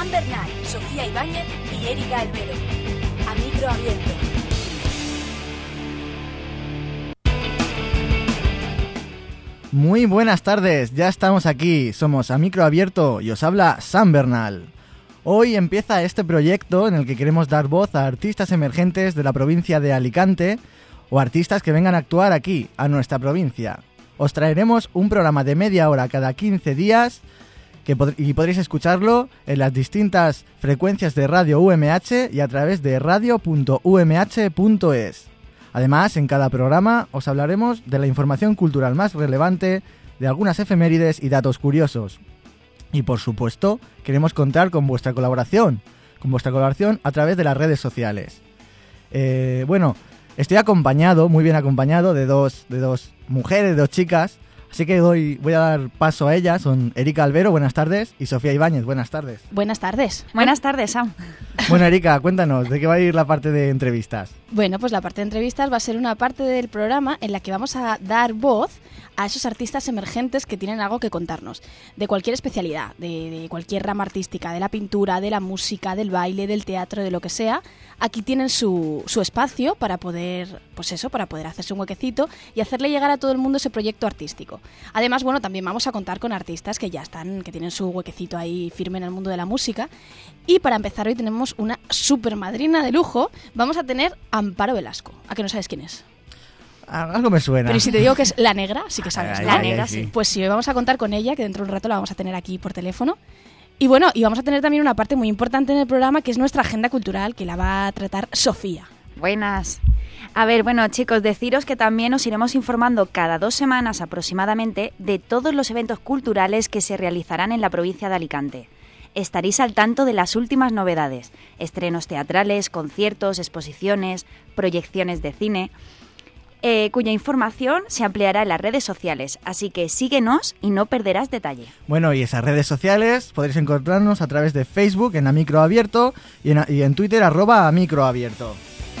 Sam Bernal, Sofía Ibáñez y Erika Albero. A micro abierto. Muy buenas tardes, ya estamos aquí, somos A Micro Abierto y os habla Sam Bernal. Hoy empieza este proyecto en el que queremos dar voz a artistas emergentes de la provincia de Alicante o artistas que vengan a actuar aquí, a nuestra provincia. Os traeremos un programa de media hora cada 15 días y podréis escucharlo en las distintas frecuencias de Radio UMH y a través de radio.umh.es. Además, en cada programa os hablaremos de la información cultural más relevante, de algunas efemérides y datos curiosos. Y por supuesto, queremos contar con vuestra colaboración a través de las redes sociales. Estoy acompañado, muy bien acompañado, de dos mujeres, de dos chicas. Así que voy a dar paso a ellas. Son Erika Albero, buenas tardes, y Sofía Ibáñez, buenas tardes. Buenas tardes. Buenas tardes, Sam. Bueno, Erika, cuéntanos, ¿de qué va a ir la parte de entrevistas? Bueno, pues la parte de entrevistas va a ser una parte del programa en la que vamos a dar voz a esos artistas emergentes que tienen algo que contarnos, de cualquier especialidad, de cualquier rama artística, de la pintura, de la música, del baile, del teatro, de lo que sea. Aquí tienen su espacio para poder, para poder hacerse un huequecito y hacerle llegar a todo el mundo ese proyecto artístico. Además, bueno, también vamos a contar con artistas que ya están, que tienen su huequecito ahí firme en el mundo de la música. Y para empezar, hoy tenemos una super madrina de lujo. Vamos a tener a Amparo Velasco. ¿A que no sabes quién es? Algo me suena. Pero si te digo que es la negra, sí que sabes. La negra, sí. Pues sí, hoy vamos a contar con ella, que dentro de un rato la vamos a tener aquí por teléfono. Y bueno, y vamos a tener también una parte muy importante en el programa, que es nuestra agenda cultural, que la va a tratar Sofía. Buenas. A ver, bueno, chicos, deciros que también os iremos informando cada 2 semanas aproximadamente de todos los eventos culturales que se realizarán en la provincia de Alicante. Estaréis al tanto de las últimas novedades, estrenos teatrales, conciertos, exposiciones, proyecciones de cine, cuya información se ampliará en las redes sociales, así que síguenos y no perderás detalle. Bueno, y esas redes sociales podréis encontrarnos a través de Facebook en A Micro Abierto y en Twitter @amicroabierto.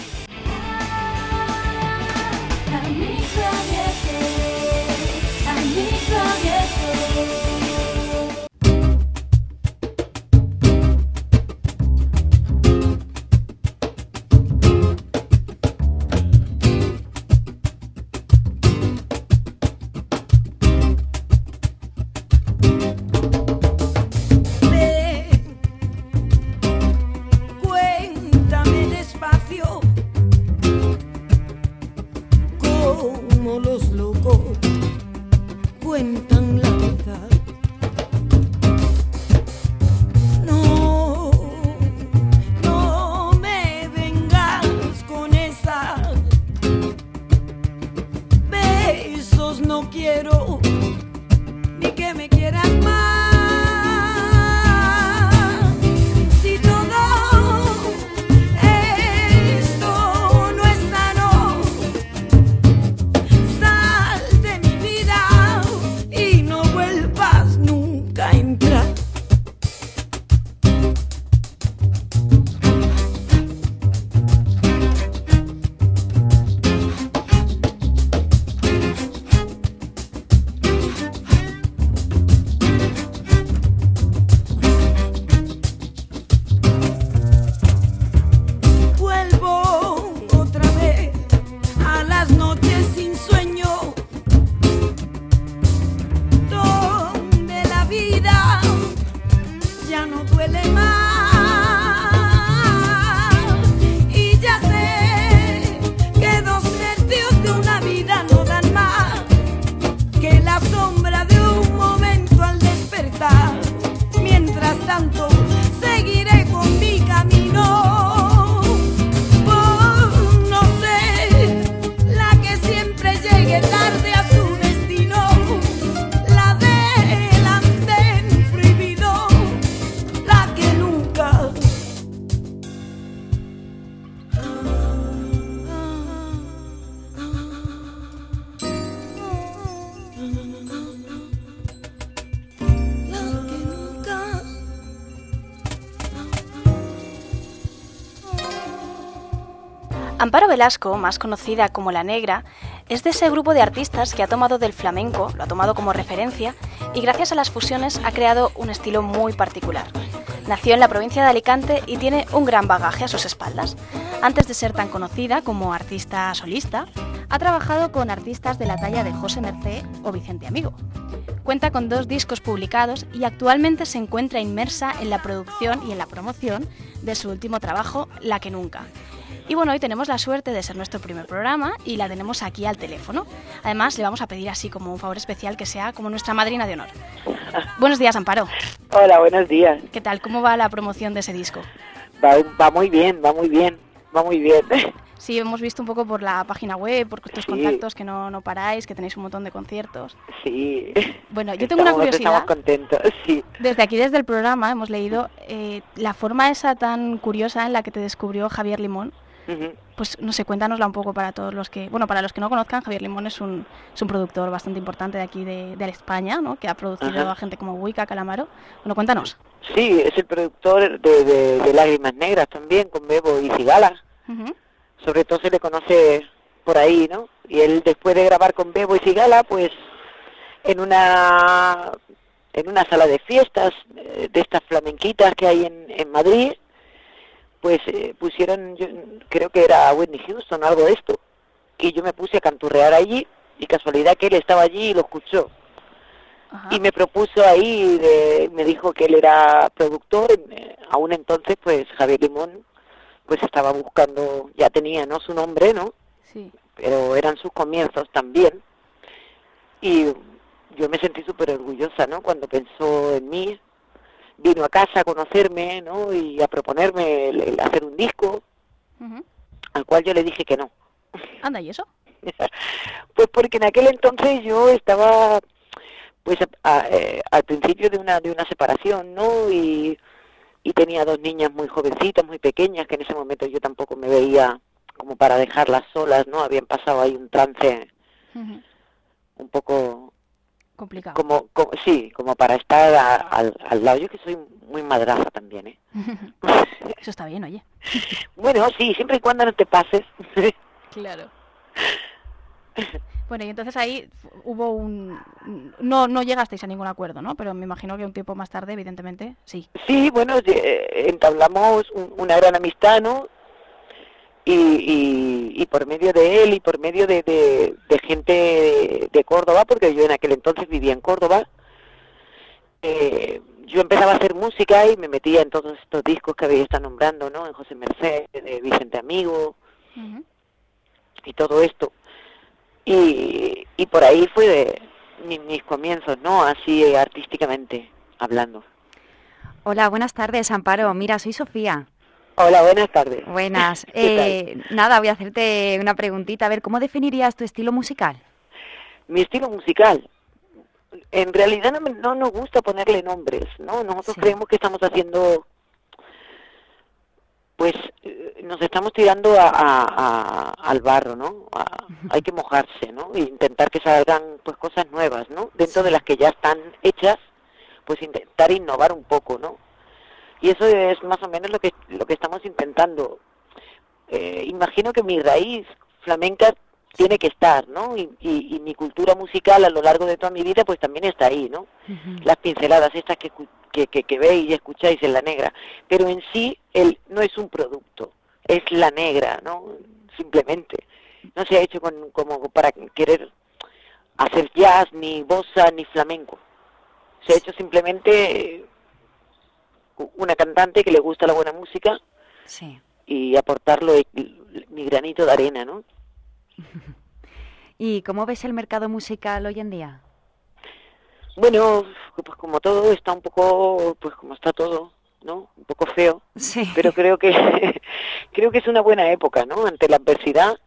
Amparo Velasco, más conocida como La Negra, es de ese grupo de artistas que ha tomado del flamenco, lo ha tomado como referencia y gracias a las fusiones ha creado un estilo muy particular. Nació en la provincia de Alicante y tiene un gran bagaje a sus espaldas. Antes de ser tan conocida como artista solista, ha trabajado con artistas de la talla de José Mercé o Vicente Amigo. Cuenta con 2 discos publicados y actualmente se encuentra inmersa en la producción y en la promoción de su último trabajo, La que nunca. Y bueno, hoy tenemos la suerte de ser nuestro primer programa y la tenemos aquí al teléfono. Además, le vamos a pedir así como un favor especial que sea como nuestra madrina de honor. Buenos días, Amparo. Hola, buenos días. ¿Qué tal? ¿Cómo va la promoción de ese disco? Va muy bien, va muy bien. Sí, hemos visto un poco por la página web, por tus contactos, que no paráis, que tenéis un montón de conciertos. Sí. Bueno, yo tengo una curiosidad. Estamos contentos, sí. Desde aquí, desde el programa, hemos leído la forma esa tan curiosa en la que te descubrió Javier Limón. Uh-huh. Pues no sé, cuéntanosla un poco para todos los que... Bueno, para los que no conozcan, Javier Limón es un productor bastante importante de aquí de España, ¿no? Que ha producido a gente como Wicca, Calamaro. Bueno, cuéntanos. Sí, es el productor de Lágrimas Negras también, con Bebo y Cigala. Uh-huh. Sobre todo se le conoce por ahí, ¿no? Y él, después de grabar con Bebo y Cigala, pues en una sala de fiestas de estas flamenquitas que hay en Madrid, pues pusieron, yo creo que era Whitney Houston o algo de esto, y yo me puse a canturrear allí, y casualidad que él estaba allí y lo escuchó. Ajá. Y me propuso ahí, me dijo que él era productor, aún entonces pues Javier Limón pues estaba buscando, ya tenía, ¿no?, su nombre, ¿no? Sí. Pero eran sus comienzos también, y yo me sentí súper orgullosa, ¿no?, cuando pensó en mí. Vino a casa a conocerme, ¿no?, y a proponerme el hacer un disco, uh-huh, al cual yo le dije que no. Anda, ¿y eso? Pues porque en aquel entonces yo estaba, pues, al principio de una separación, ¿no?, y tenía 2 niñas muy jovencitas, muy pequeñas, que en ese momento yo tampoco me veía como para dejarlas solas, ¿no? Habían pasado ahí un trance uh-huh, un poco... complicado. Como para estar al lado. Yo que soy muy madraza también, ¿eh? Eso está bien, oye. Bueno, sí, siempre y cuando no te pases. Claro. Bueno, y entonces ahí hubo no llegasteis a ningún acuerdo, ¿no? Pero me imagino que un tiempo más tarde, evidentemente, sí. Sí, bueno, entablamos una gran amistad, ¿no? Y por medio de él y por medio de gente de Córdoba, porque yo en aquel entonces vivía en Córdoba, yo empezaba a hacer música y me metía en todos estos discos que había estado nombrando, ¿no? En José Mercé, de Vicente Amigo, uh-huh, y todo esto. Y por ahí fue de mis comienzos, ¿no? Así artísticamente hablando. Hola, buenas tardes, Amparo. Mira, soy Sofía. Hola, buenas tardes. Buenas. Nada, voy a hacerte una preguntita. A ver, ¿cómo definirías tu estilo musical? Mi estilo musical. En realidad no nos gusta ponerle nombres, ¿no? Nosotros creemos que estamos haciendo, pues, nos estamos tirando al barro, ¿no? Hay que mojarse, ¿no? E intentar que salgan, pues, cosas nuevas, ¿no? Dentro de las que ya están hechas, pues intentar innovar un poco, ¿no? Y eso es más o menos lo que estamos intentando. Imagino que mi raíz flamenca tiene que estar, ¿no? Y mi cultura musical a lo largo de toda mi vida, pues también está ahí, ¿no? Uh-huh. Las pinceladas estas que veis y escucháis en La Negra. Pero en sí, él no es un producto, es La Negra, ¿no? Simplemente. No se ha hecho como para querer hacer jazz, ni bossa, ni flamenco. Se ha hecho simplemente una cantante que le gusta la buena música, sí, y aportarlo mi granito de arena, ¿no? ¿Y cómo ves el mercado musical hoy en día? Bueno, pues como todo está un poco, pues como está todo, ¿no? Un poco feo, sí, pero creo que es una buena época, ¿no? Ante la adversidad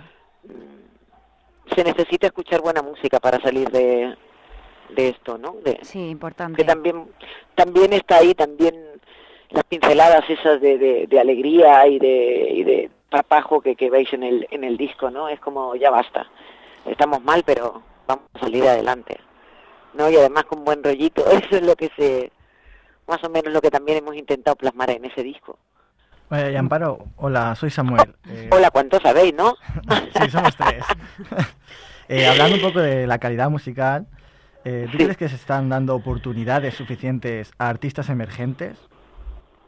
se necesita escuchar buena música para salir de esto, ¿no? Sí, importante. Que también está ahí también las pinceladas esas de alegría y de papajo que veis en el disco, ¿no? Es como, ya basta, estamos mal, pero vamos a salir adelante, ¿no? Y además con buen rollito. Eso es más o menos lo que también hemos intentado plasmar en ese disco. Y Amparo, hola, soy Samuel. Hola, ¿cuánto sabéis, no? Sí, somos 3. Hablando un poco de la calidad musical, ¿tú crees que se están dando oportunidades suficientes a artistas emergentes?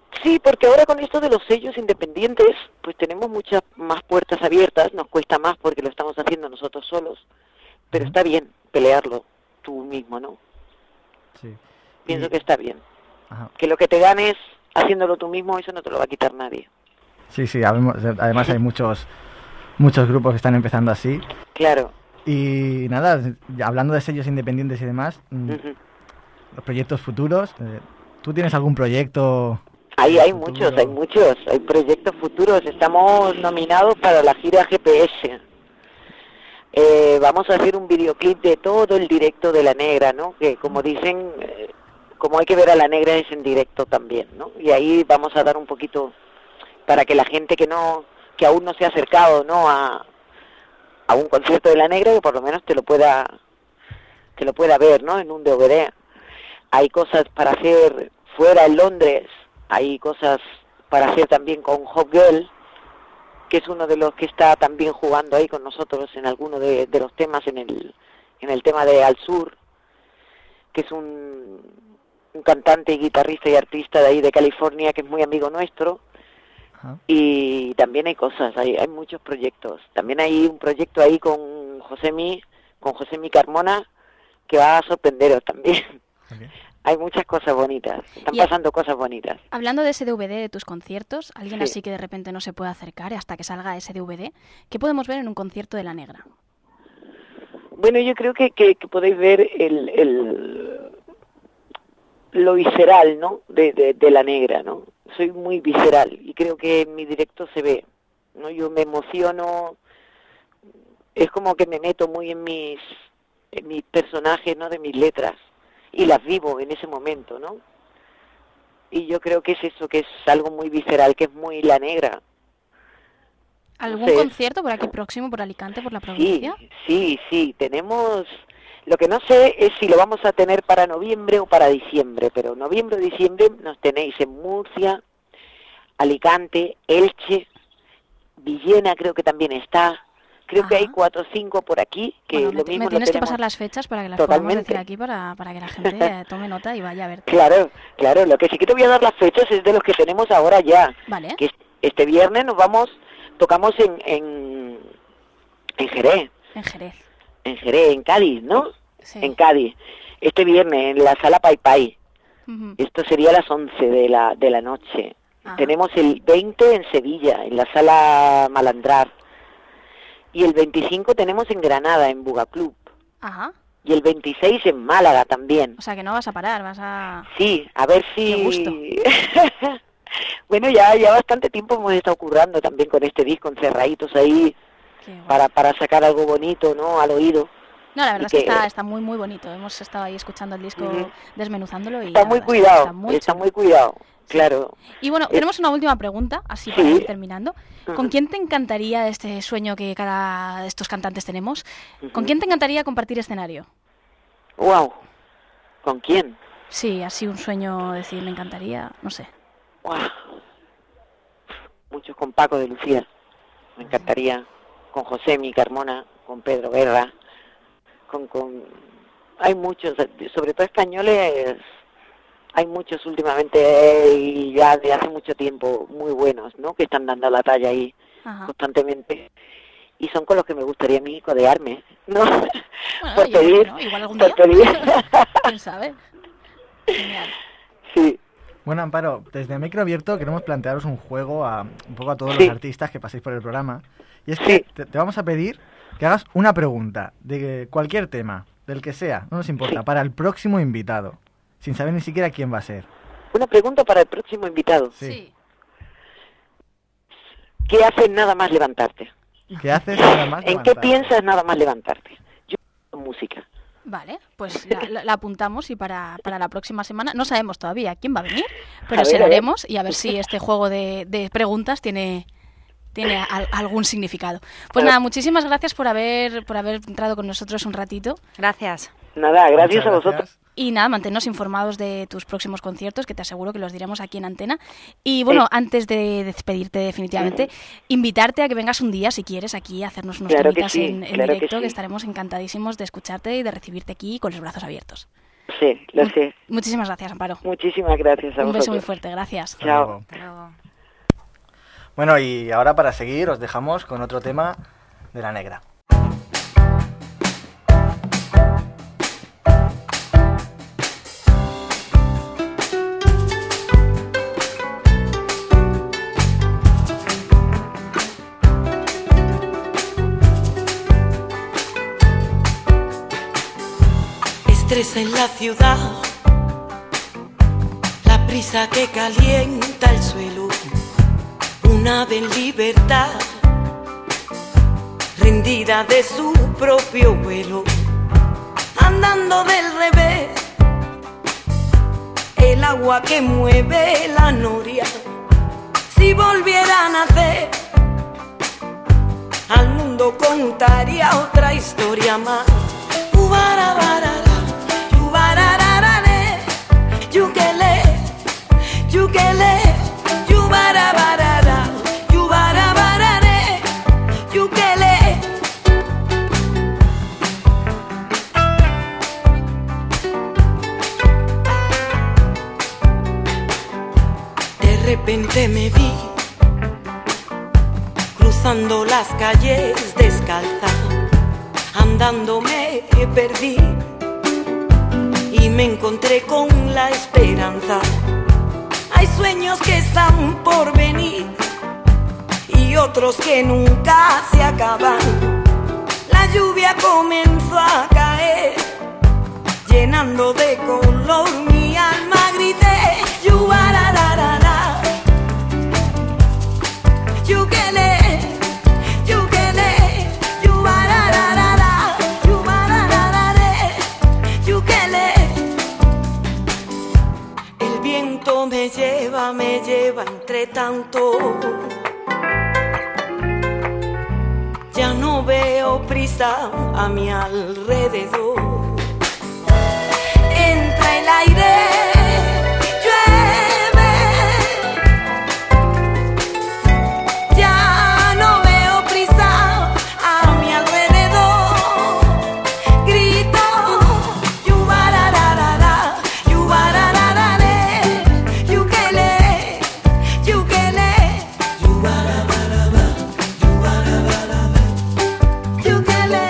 Sí, porque ahora con esto de los sellos independientes, pues tenemos muchas más puertas abiertas, nos cuesta más porque lo estamos haciendo nosotros solos, pero está bien pelearlo tú mismo, ¿no? Sí. Pienso que está bien. Ajá. Que lo que te ganes haciéndolo tú mismo, eso no te lo va a quitar nadie. Sí, además hay muchos grupos que están empezando así. Claro. Y nada, hablando de sellos independientes y demás, Ujú. los proyectos futuros, ¿tú tienes algún proyecto? Hay futuro? muchos, hay proyectos futuros. Estamos nominados para la gira GPS. Vamos a hacer un videoclip de todo el directo de La Negra, ¿no? Que como dicen, como hay que ver a La Negra es en directo también, ¿no? Y ahí vamos a dar un poquito para que la gente que aún no se ha acercado, ¿no? A un concierto de La Negra, que por lo menos te lo pueda ver, ¿no? En un DVD. Hay cosas para hacer fuera en Londres, hay cosas para hacer también con Hot Girl, que es uno de los que está también jugando ahí con nosotros en alguno de los temas, en el tema de Al Sur, que es un cantante, guitarrista y artista de ahí de California, que es muy amigo nuestro. Ajá. Y también hay cosas, hay muchos proyectos. También hay un proyecto ahí con Josemi Carmona, que va a sorprenderos también. Okay. Hay muchas cosas bonitas, están pasando cosas bonitas. Hablando de ese DVD de tus conciertos, alguien Sí. así que de repente no se puede acercar hasta que salga ese DVD, ¿qué podemos ver en un concierto de La Negra? Bueno, yo creo que podéis ver lo visceral, ¿no? De La Negra, ¿no? Soy muy visceral y creo que en mi directo se ve, ¿no? Yo me emociono, es como que me meto muy en mis personajes, ¿no? De mis letras, y las vivo en ese momento, ¿no? Y yo creo que es eso, que es algo muy visceral, que es muy La Negra. ¿Algún Entonces, concierto por aquí próximo, por Alicante, por la provincia? Sí, tenemos... Lo que no sé es si lo vamos a tener para noviembre o para diciembre, pero noviembre o diciembre nos tenéis en Murcia, Alicante, Elche, Villena creo que también está. Creo que hay 4 o 5 por aquí, que Bueno, lo mismo me tienes lo que pasar tenemos. las fechas para que las Totalmente. podamos decir aquí para que la gente tome nota y vaya a verte. Claro, lo que sí que te voy a dar las fechas es de los que tenemos ahora ya. Vale. Que este viernes tocamos en Jerez. En Jerez. En Jerez, en Cádiz, ¿no? Sí. En Cádiz. Este viernes, en la sala Pai Pai. Ujú. Esto sería a las 11 de la noche. Ajá. Tenemos el 20 en Sevilla, en la sala Malandrar. Y el 25 tenemos en Granada, en Buga Club. Ajá. Y el 26 en Málaga también. O sea que no vas a parar, vas a... Sí, a ver si... Qué gusto. Bueno, ya bastante tiempo hemos estado currando también con este disco, encerraditos ahí, Qué guay. para sacar algo bonito, ¿no? Al oído. No, la verdad y es que que- está muy, muy bonito. Hemos estado ahí escuchando el disco, Ujú. desmenuzándolo y... Está la muy verdad es que cuidado, está muy cuidado, claro. Y bueno, tenemos una última pregunta, así para Sí. ir terminando. ¿Con Ujú. quién te encantaría este sueño que cada de estos cantantes tenemos? ¿Con Ujú. quién te encantaría compartir escenario? Wow. ¿Con quién? Sí, así un sueño, decir, me encantaría, no sé. Wow. Muchos con Paco de Lucía. Me encantaría. Con Josemi Carmona, con Pedro Guerra, hay muchos, sobre todo españoles, hay muchos últimamente y ya de hace mucho tiempo muy buenos, ¿no? Que están dando la talla ahí Ajá. constantemente. Y son con los que me gustaría a mí codearme, ¿no? Bueno, por oye, ¿por qué pedir, no? Igual algún por día. pedir. ¿Quién sabe? Genial. Sí. Bueno, Amparo, desde Micro Abierto queremos plantearos un juego un poco a todos Sí. los artistas que paséis por el programa. Y es que Sí. te vamos a pedir que hagas una pregunta de cualquier tema, del que sea, no nos importa, Sí. para el próximo invitado, sin saber ni siquiera quién va a ser. Una pregunta para el próximo invitado. Sí. ¿Qué haces nada más levantarte? ¿Qué haces nada más ¿En qué levantarte? piensas nada más levantarte? Yo música. Vale, pues la apuntamos y para la próxima semana no sabemos todavía quién va a venir, pero A se ver, lo a ver. haremos y a ver si este juego de preguntas tiene algún significado. Pues nada, muchísimas gracias por haber entrado con nosotros un ratito Gracias. Nada, gracias Muchas a vosotros. gracias. y nada, mantenernos informados de tus próximos conciertos, que te aseguro que los diremos aquí en Antena. Y bueno, antes de despedirte definitivamente, invitarte a que vengas un día, si quieres, aquí a hacernos unos Claro que temitas sí, en claro que directo, que sí. estaremos encantadísimos de escucharte y de recibirte aquí con los brazos abiertos. Sí, lo sé. Muchísimas gracias, Amparo. Muchísimas gracias a vosotros. Un beso muy fuerte, gracias. Chao. Hasta luego. Bueno, y ahora para seguir os dejamos con otro tema de La Negra. Estrés en la ciudad, la prisa que calienta el suelo, un ave en libertad, rendida de su propio vuelo, andando del revés, el agua que mueve la noria, si volviera a nacer, al mundo contaría otra historia más. Yukele, yukele, yubarabarara, yubarabarare, yukele. De repente me vi cruzando las calles descalza, andando me perdí y me encontré con la esperanza. Hay sueños que están por venir y otros que nunca se acaban. La lluvia comenzó a caer, llenando de color mi alma. Grité, yubararara, yukele, yukele, yubararara, yubararara, yukele. El viento me lleva entre tanto. Ya no veo prisa a mi alrededor. Entra el aire, llueve. Ya no veo prisa a mi alrededor. Grito, yubararara, yubararara, yukele, yukele, yubararara, yubararara, yukele.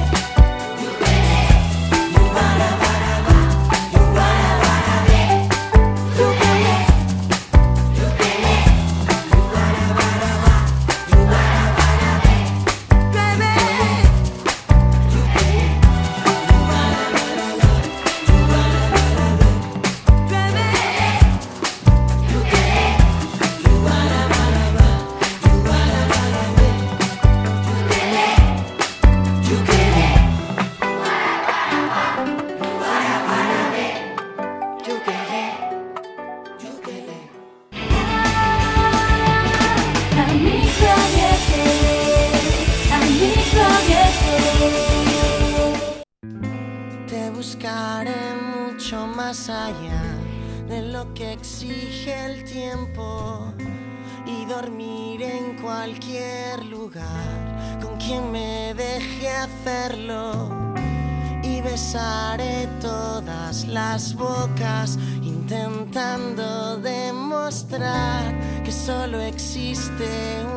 Te buscaré mucho más allá de lo que exige el tiempo y dormiré en cualquier lugar con quien me deje hacerlo y besaré todas las bocas intentando demostrar que solo existe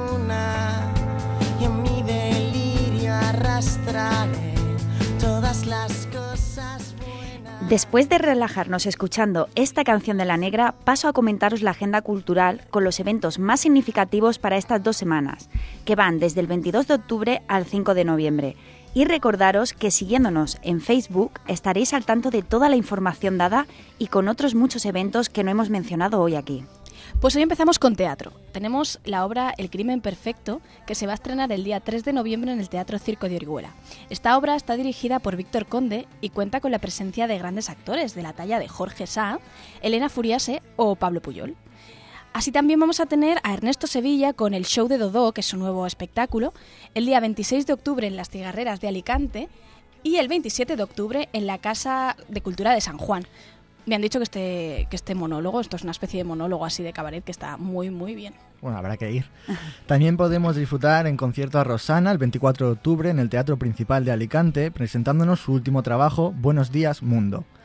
una y en mi delirio arrastraré todas las cosas buenas. Después de relajarnos escuchando esta canción de La Negra, paso a comentaros la agenda cultural con los eventos más significativos para estas 2 semanas, que van desde el 22 de octubre al 5 de noviembre. Y recordaros que siguiéndonos en Facebook estaréis al tanto de toda la información dada y con otros muchos eventos que no hemos mencionado hoy aquí. Pues hoy empezamos con teatro. Tenemos la obra El crimen perfecto, que se va a estrenar el día 3 de noviembre en el Teatro Circo de Orihuela. Esta obra está dirigida por Víctor Conde y cuenta con la presencia de grandes actores de la talla de Jorge Sá, Elena Furiase o Pablo Puyol. Así también vamos a tener a Ernesto Sevilla con el show de Dodó, que es su nuevo espectáculo, el día 26 de octubre en las Cigarreras de Alicante y el 27 de octubre en la Casa de Cultura de San Juan. Me han dicho que este monólogo, esto es una especie de monólogo así de cabaret que está muy, muy bien. Bueno, habrá que ir. También podemos disfrutar en concierto a Rosana el 24 de octubre en el Teatro Principal de Alicante, presentándonos su último trabajo, Buenos Días, Mundo.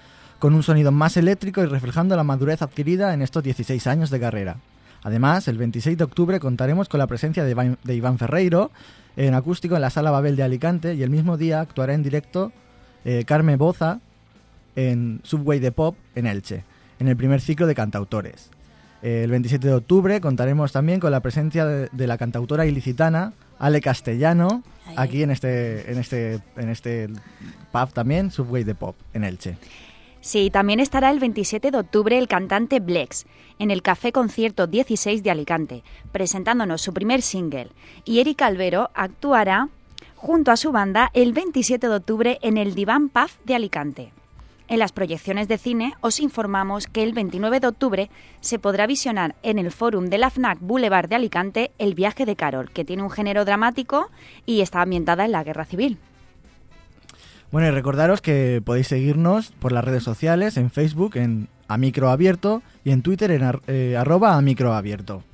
con un sonido más eléctrico y reflejando la madurez adquirida en estos 16 años de carrera. Además, el 26 de octubre contaremos con la presencia de Iván Ferreiro en acústico en la Sala Babel de Alicante, y el mismo día actuará en directo Carme Boza en Subway de Pop en Elche, en el primer ciclo de cantautores. El 27 de octubre contaremos también con la presencia de la cantautora ilicitana Ale Castellano, aquí en este pub también, Subway de Pop en Elche. Sí, también estará el 27 de octubre el cantante Blex en el Café Concierto 16 de Alicante, presentándonos su primer single. Y Erika Albero actuará junto a su banda el 27 de octubre en el Diván Pub de Alicante. En las proyecciones de cine os informamos que el 29 de octubre se podrá visionar en el Fórum de la FNAC Boulevard de Alicante El viaje de Carol, que tiene un género dramático y está ambientada en la Guerra Civil. Bueno, y recordaros que podéis seguirnos por las redes sociales, en Facebook en @amicroabierto y en Twitter en @amicroabierto.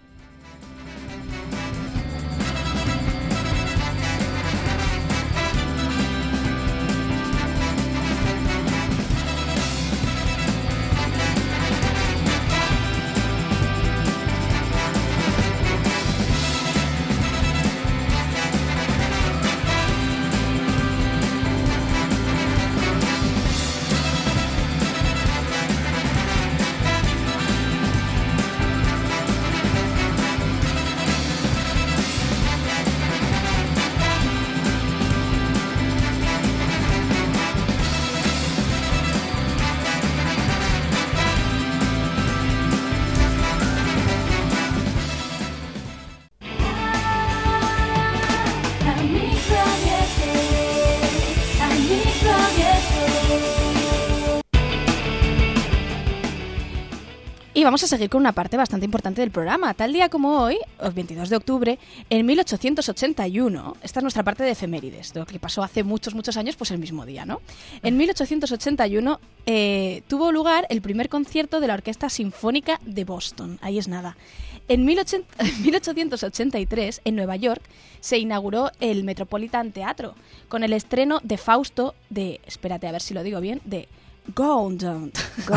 Y vamos a seguir con una parte bastante importante del programa. Tal día como hoy, el 22 de octubre, en 1881, esta es nuestra parte de efemérides, de lo que pasó hace muchos años, pues el mismo día, ¿no? En 1881 tuvo lugar el primer concierto de la Orquesta Sinfónica de Boston. Ahí es nada. En 1883, en Nueva York, se inauguró el Metropolitan Theatre con el estreno de Fausto de, espérate a ver si lo digo bien, de Gondon.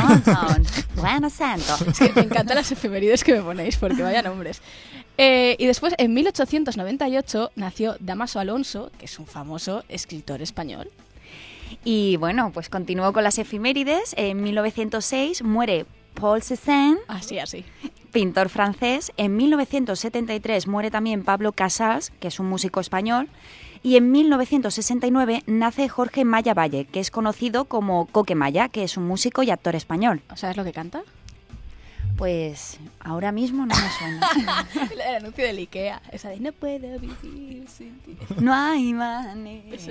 Buen acento. Es que me encantan las efemérides que me ponéis, porque vaya nombres. Y después, en 1898, nació Dámaso Alonso, que es un famoso escritor español. Y bueno, pues continúo con las efemérides. En 1906 muere Paul Cézanne, Así. pintor francés. En 1973 muere también Pablo Casals, que es un músico español. Y en 1969 nace Jorge Maya Valle, que es conocido como Coque Maya, que es un músico y actor español. ¿Sabes lo que canta? Pues ahora mismo no me suena. El anuncio del Ikea, esa de no puedo vivir sin ti. No hay manera. Esa.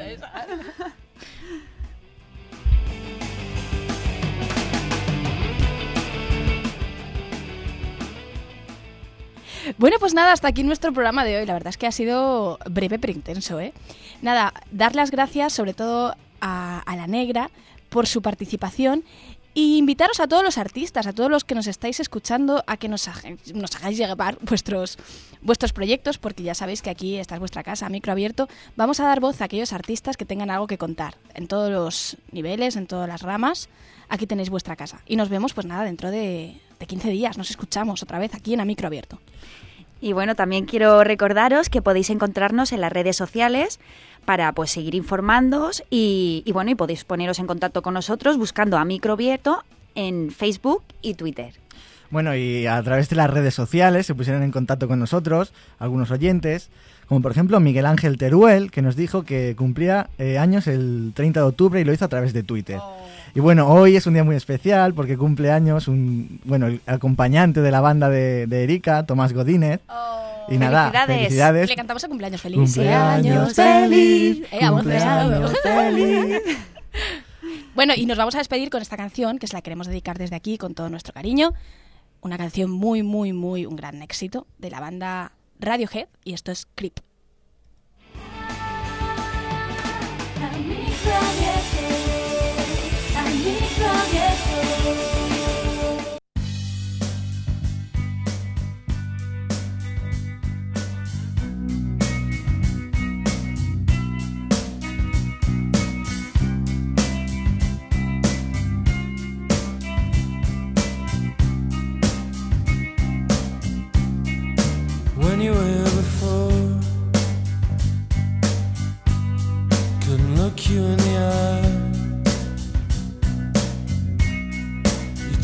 Bueno, pues nada, hasta aquí nuestro programa de hoy. La verdad es que ha sido breve pero intenso, ¿eh? Nada, dar las gracias sobre todo a La Negra por su participación y invitaros a todos los artistas, a todos los que nos estáis escuchando, a que nos hagáis llegar vuestros proyectos, porque ya sabéis que aquí esta es vuestra casa, Micro Abierto. Vamos a dar voz a aquellos artistas que tengan algo que contar, en todos los niveles, en todas las ramas. Aquí tenéis vuestra casa. Y nos vemos, pues nada, dentro de 15 días. Nos escuchamos otra vez aquí en A Micro Abierto. Y bueno, también quiero recordaros que podéis encontrarnos en las redes sociales para pues seguir informándoos y bueno, y podéis poneros en contacto con nosotros buscando A Micro Abierto en Facebook y Twitter. Bueno, y a través de las redes sociales se pusieron en contacto con nosotros algunos oyentes, como por ejemplo Miguel Ángel Teruel, que nos dijo que cumplía años el 30 de octubre y lo hizo a través de Twitter. Y bueno, hoy es un día muy especial porque cumple años el acompañante de la banda de Erika, Tomás Godínez. Y nada, felicidades. Le cantamos el cumpleaños feliz. Cumpleaños feliz. Cumpleaños feliz. Bueno, y nos vamos a despedir con esta canción, que se la queremos dedicar desde aquí con todo nuestro cariño. Una canción muy, un gran éxito de la banda Radiohead, y esto es Creep.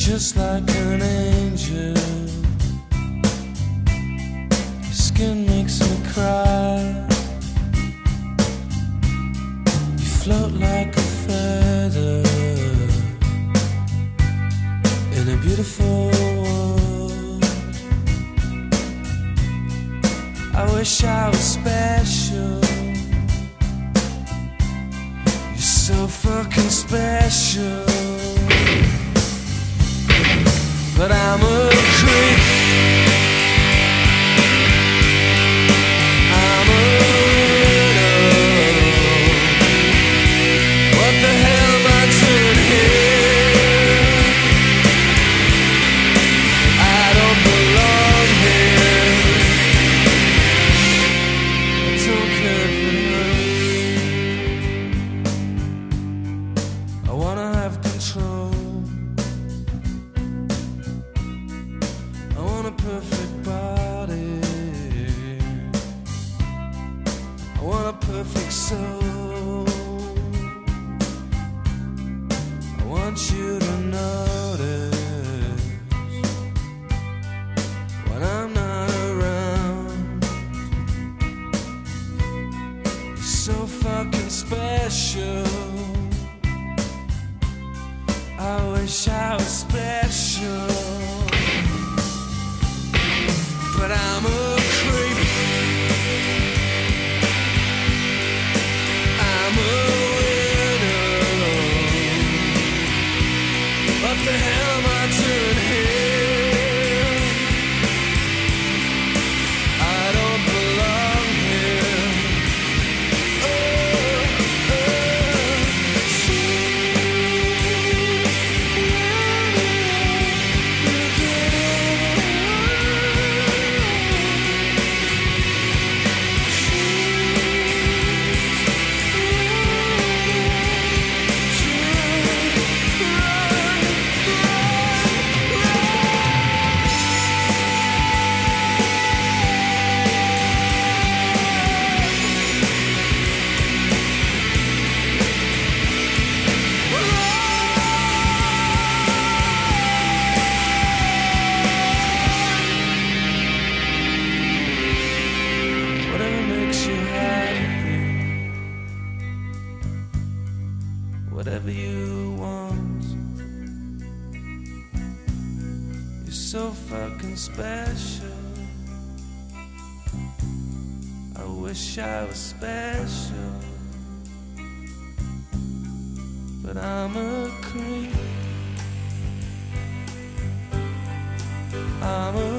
just like an angel. Your skin makes me cry. You float like a feather in a beautiful world. I wish I was special. You're so fucking special. But I'm a creep. I'm a widow. What the hell am I doing here? I don't belong here. I don't care if it hurts. I wanna have control. Perfect body. I want a perfect soul. I want you to notice when I'm not around. You're so fucking special. I wish I was special. But I'm a creep. I'm a widow. What the hell am I doing here? I don't belong here. Whatever you want. You're so fucking special. I wish I was special. But I'm a creep. I'm a